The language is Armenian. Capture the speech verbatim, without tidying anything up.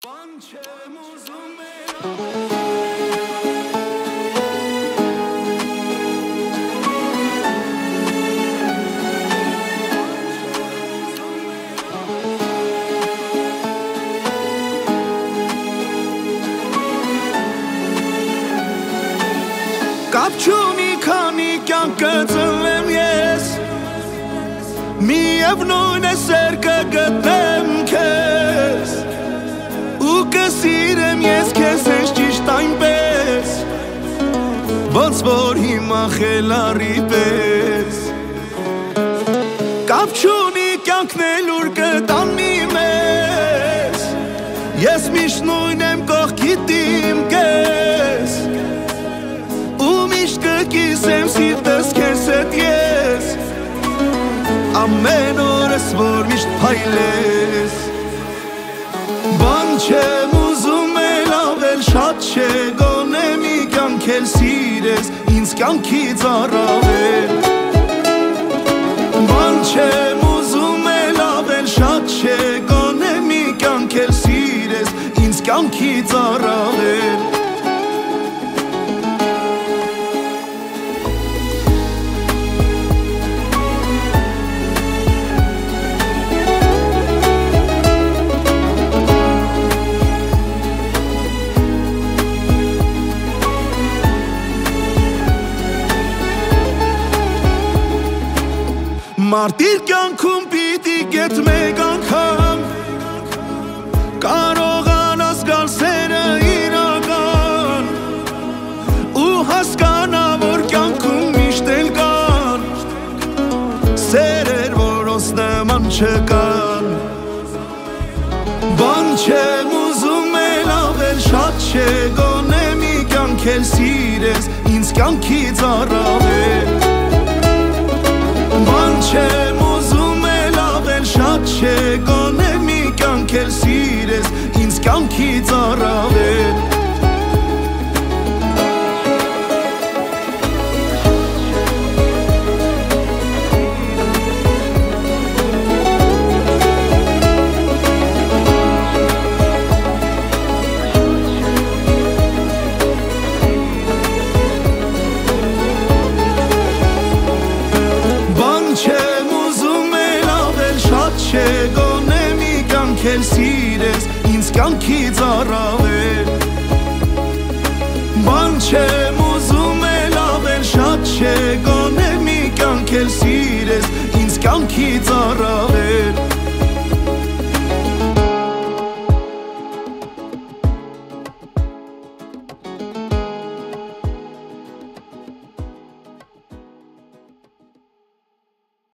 Կապչունի քանի կյանքը ծնվեմ ես Միևնույն է սեր կգտնեմ քեզ Ու կսիրեմ ես քեզ ես ճիշտ այնպես Ոնց որ հիմա խելարի պես Կապչունի կյանքն էլ ուր կտանի մեզ Ես միշտ նույն եմ կողքիդ իմ կես Կիսեմ սիրտս քեզ հետ ես Ամեն օրս որ միշտ փայլես Բան չեմ ուզում էլ ավել շատ չէ Գոնե մի կյանք էլ սիրես ինձ կյանքից առավել Բան չեմ ուզում էլ ավել շատ չէ Գոնե մի կյանք էլ սիրես ինձ կյանքից առավել Մարտիր կյանքում պիտի գետ մեկ անգամ Կարողանաս գալ սերը իրական Ու հասկանա որ կյանքում միշտ էլ կան Սերեր որոնց նման չկան Բան չեմ ուզում էլ ավել շատ չէ Գոնե մի կյանք էլ սիրես ինձ կյանքից առավել Բան չեմ ուզում էլ ավել շատ չէ Գոնե մի կյանք էլ սիրես ինձ կյանքից առավել Գոնե մի կյանք էլ սիրես ինձ կյանքից առավել Բան չեմ ուզում էլ ավել շատ չէ Գոնե մի կյանք էլ սիրես ինձ կյանքից առավել